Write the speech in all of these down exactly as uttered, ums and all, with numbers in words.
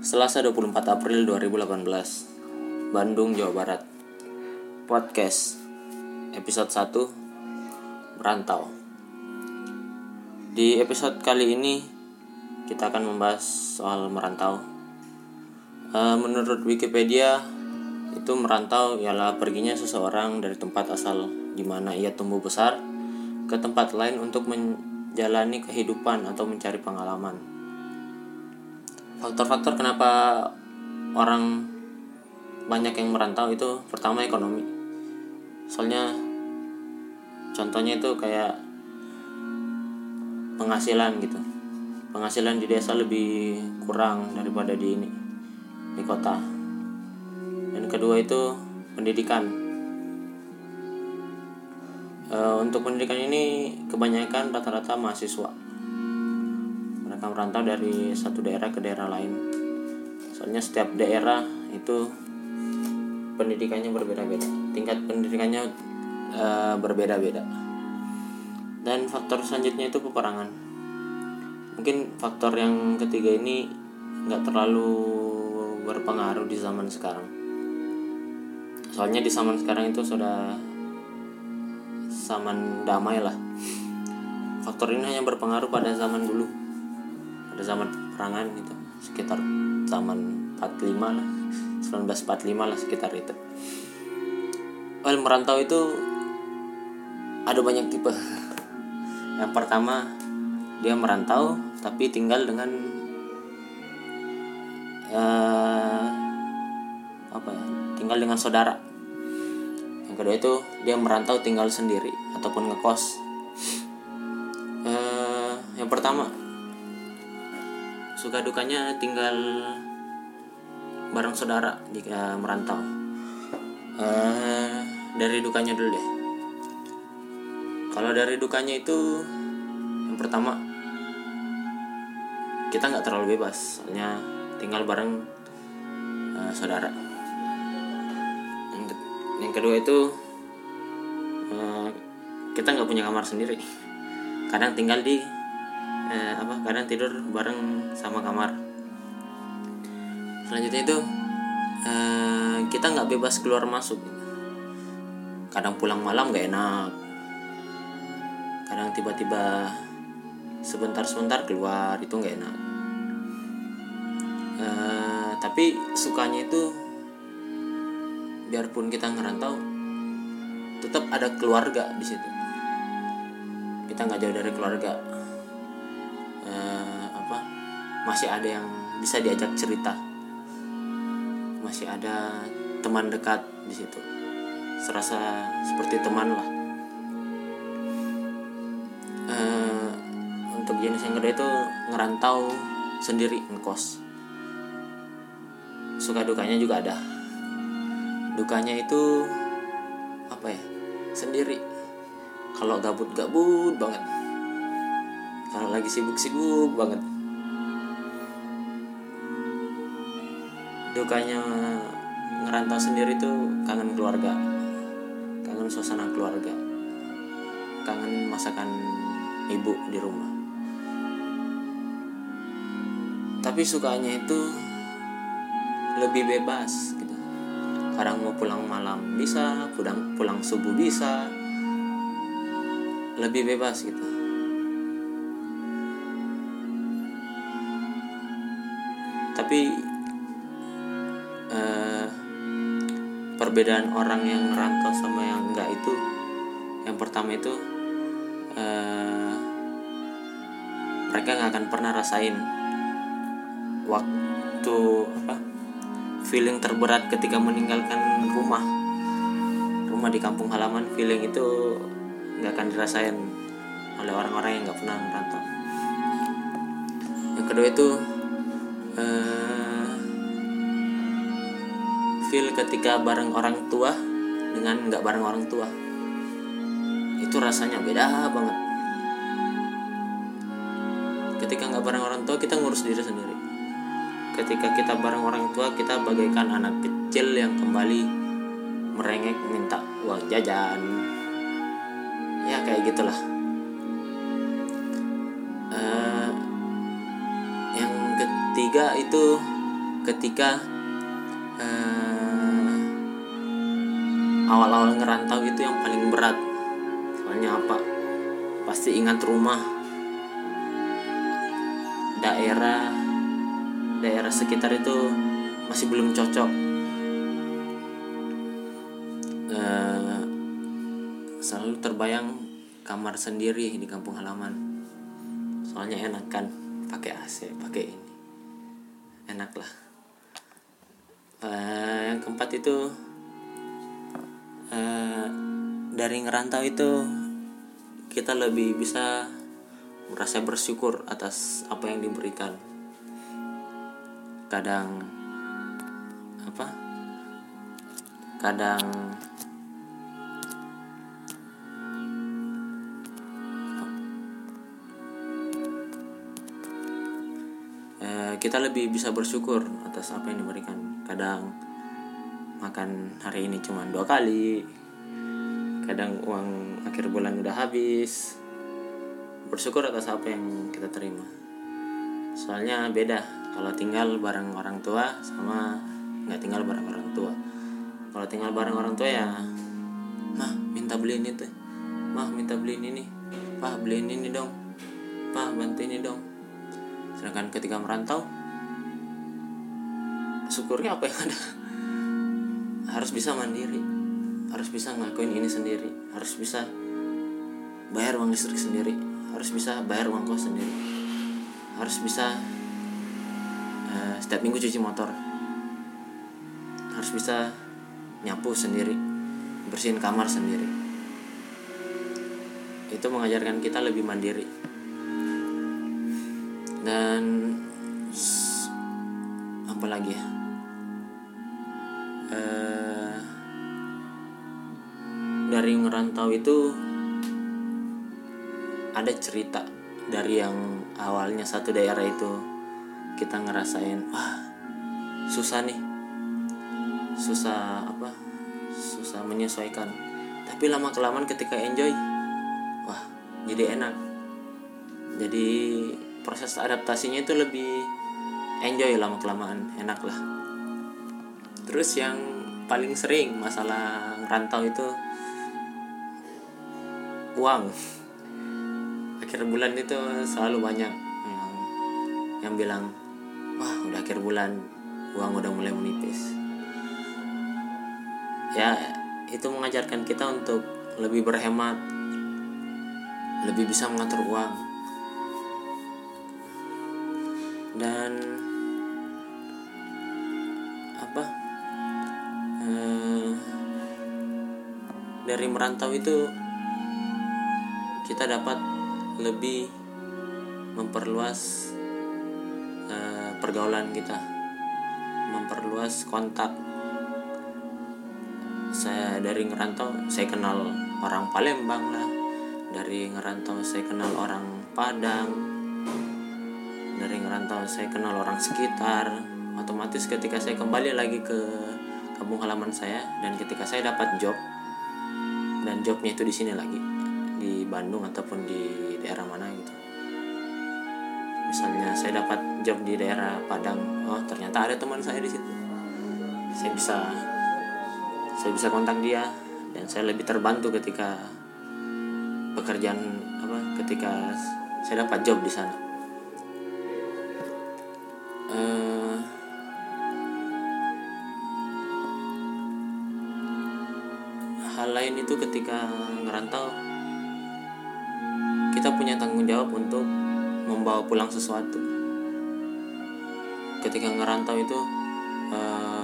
Selasa dua puluh empat April dua ribu delapan belas, Bandung, Jawa Barat. Podcast episode satu, Merantau. Di episode kali ini kita akan membahas soal merantau. e, Menurut Wikipedia, itu merantau ialah perginya seseorang dari tempat asal di mana ia tumbuh besar ke tempat lain untuk menjalani kehidupan atau mencari pengalaman. Faktor-faktor kenapa orang banyak yang merantau itu pertama ekonomi. Soalnya contohnya itu kayak penghasilan gitu. Penghasilan di desa lebih kurang daripada di ini, di kota. Dan kedua itu pendidikan. E, untuk pendidikan ini kebanyakan rata-rata mahasiswa. Mereka merantau dari satu daerah ke daerah lain. Soalnya setiap daerah itu pendidikannya berbeda-beda, tingkat pendidikannya e, berbeda-beda. Dan faktor selanjutnya itu peperangan. Mungkin faktor yang ketiga ini nggak terlalu berpengaruh di zaman sekarang. Soalnya di zaman sekarang itu sudah zaman damai lah. Faktor ini hanya berpengaruh pada zaman dulu, pada zaman peperangan gitu, sekitar zaman empat puluh lima lah, seribu sembilan ratus empat puluh lima lah, sekitar itu. Well, merantau itu ada banyak tipe. Yang pertama, dia merantau tapi tinggal dengan uh, apa ya? Tinggal dengan saudara. Yang kedua itu dia merantau tinggal sendiri ataupun ngekos. Uh, yang pertama, suka dukanya tinggal bareng saudara jika merantau. Uh, dari dukanya dulu deh. Kalau dari dukanya itu, yang pertama, kita nggak terlalu bebas, soalnya tinggal bareng uh, saudara. Yang, yang kedua itu, uh, kita nggak punya kamar sendiri. Kadang tinggal di eh, apa? Kadang tidur bareng sama kamar. Selanjutnya itu eh, kita nggak bebas keluar masuk. Kadang pulang malam nggak enak. Kadang tiba-tiba sebentar-sebentar keluar, itu nggak enak. Eh, tapi sukanya itu biarpun kita ngerantau, tetap ada keluarga di situ. Kita nggak jauh dari keluarga. Eh, apa masih ada yang bisa diajak cerita, masih ada teman dekat di situ, serasa seperti teman lah. Eh, untuk jenis yang kedua itu ngerantau sendiri, ngekos. Suka dukanya juga ada. Dukanya itu apa ya? Sendiri. Kalau gabut-gabut banget. Kalau lagi sibuk-sibuk banget. Dukanya ngerantau sendiri tuh kangen keluarga, kangen suasana keluarga, kangen masakan ibu di rumah. Tapi sukanya itu lebih bebas gitu. Kadang mau pulang malam bisa, pulang pulang subuh bisa, lebih bebas gitu. Tapi eh, perbedaan orang yang ngerantau sama yang enggak itu, yang pertama itu eh, mereka nggak akan pernah rasain waktu apa feeling terberat ketika meninggalkan rumah rumah di kampung halaman. Feeling itu nggak akan dirasain oleh orang-orang yang nggak pernah merantau. Yang kedua itu uh, feel ketika bareng orang tua dengan nggak bareng orang tua, itu rasanya beda banget. Ketika nggak bareng orang tua, kita ngurus diri sendiri. Ketika kita bareng orang tua, kita bagaikan anak kecil yang kembali merengek minta uang jajan. Ya kayak gitulah. Uh, yang ketiga itu ketika uh, awal-awal ngerantau itu yang paling berat. Soalnya apa? Pasti ingat rumah, daerah daerah sekitar itu masih belum cocok. Uh, selalu terbayang kamar sendiri di kampung halaman. Soalnya enak kan, pakai A C, pakai ini, enak lah. Uh, yang keempat itu uh, dari ngerantau itu kita lebih bisa merasa bersyukur atas apa yang diberikan. Kadang apa? Kadang eh, kita lebih bisa bersyukur atas apa yang diberikan. Kadang makan hari ini cuma dua kali. Kadang uang akhir bulan udah habis. Bersyukur atas apa yang kita terima. Soalnya beda kalau tinggal bareng orang tua sama nggak tinggal bareng orang tua. Kalau tinggal bareng orang tua ya, mah minta beliin itu, mah minta beliin ini, pah beliin ini dong, pah bantu ini dong. Sedangkan ketika merantau, syukurnya apa yang ada, harus bisa mandiri, harus bisa ngelakuin ini sendiri, harus bisa bayar uang listrik sendiri, harus bisa bayar uang kos sendiri, harus bisa uh, setiap minggu cuci motor, harus bisa nyapu sendiri, bersihin kamar sendiri. Itu mengajarkan kita lebih mandiri. Dan apa lagi ya, uh, dari ngerantau itu ada cerita dari yang awalnya satu daerah itu kita ngerasain wah susah nih, susah apa susah menyesuaikan, tapi lama kelamaan ketika enjoy, wah jadi enak. Jadi proses adaptasinya itu lebih enjoy lama kelamaan, enak lah. Terus yang paling sering masalah ngerantau itu uang. Akhir bulan itu selalu banyak yang, yang bilang, wah udah akhir bulan, uang udah mulai menipis. Ya itu mengajarkan kita untuk lebih berhemat, lebih bisa mengatur uang. Dan apa eh, dari merantau itu kita dapat lebih memperluas uh, pergaulan kita, memperluas kontak. Saya dari ngerantau saya kenal orang Palembang lah, dari ngerantau saya kenal orang Padang, dari ngerantau saya kenal orang sekitar. Otomatis ketika saya kembali lagi ke kampung halaman saya, dan ketika saya dapat job, dan jobnya itu di sini lagi di Bandung ataupun di daerah mana gitu. Misalnya saya dapat job di daerah Padang, oh ternyata ada teman saya di situ. Saya bisa saya bisa kontak dia, dan saya lebih terbantu ketika pekerjaan apa ketika saya dapat job di sana. Uh, hal lain itu ketika ngerantau kita punya tanggung jawab untuk membawa pulang sesuatu. Ketika ngerantau itu uh,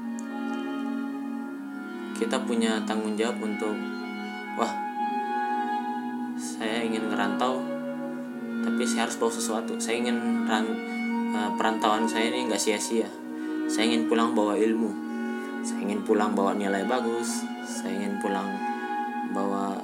kita punya tanggung jawab untuk wah saya ingin ngerantau tapi saya harus bawa sesuatu. Saya ingin ran, uh, perantauan saya ini gak sia-sia. Saya ingin pulang bawa ilmu, saya ingin pulang bawa nilai bagus, saya ingin pulang bawa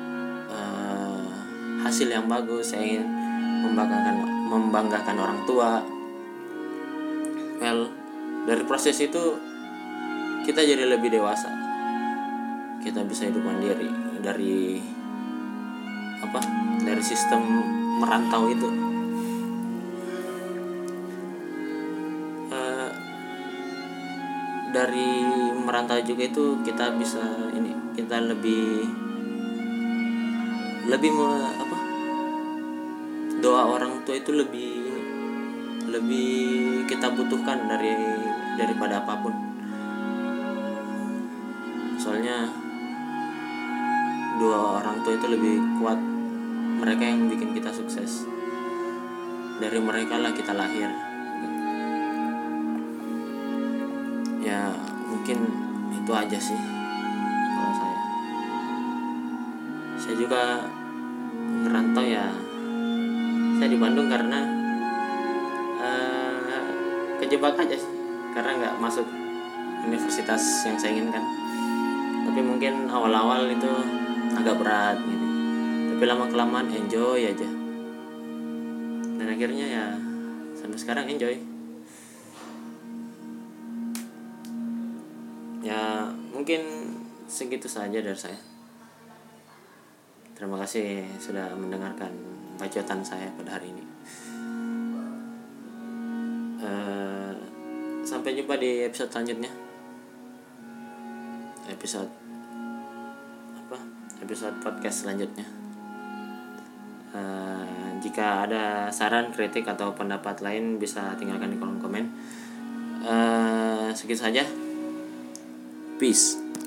hasil yang bagus, saya ingin membanggakan membanggakan orang tua. Well, dari proses itu kita jadi lebih dewasa. Kita bisa hidup mandiri dari apa? Dari sistem merantau itu. Uh, dari merantau juga itu kita bisa ini kita lebih lebih me, apa doa orang tua itu lebih ini lebih kita butuhkan dari daripada apapun. Soalnya dua orang tua itu lebih kuat, mereka yang bikin kita sukses, dari mereka lah kita lahir. Ya mungkin itu aja sih kalau saya. Saya juga ngerantau ya, saya di Bandung karena uh, kejebak aja sih, karena nggak masuk universitas yang saya inginkan. Tapi mungkin awal-awal itu agak berat gitu, tapi lama-kelamaan enjoy aja, dan akhirnya ya sampai sekarang enjoy. Ya mungkin segitu saja dari saya. Terima kasih sudah mendengarkan bacotan saya pada hari ini. Uh, sampai jumpa di episode selanjutnya. Episode apa? Episode podcast selanjutnya. Uh, jika ada saran, kritik atau pendapat lain bisa tinggalkan di kolom komen. Uh, segitu saja. Peace.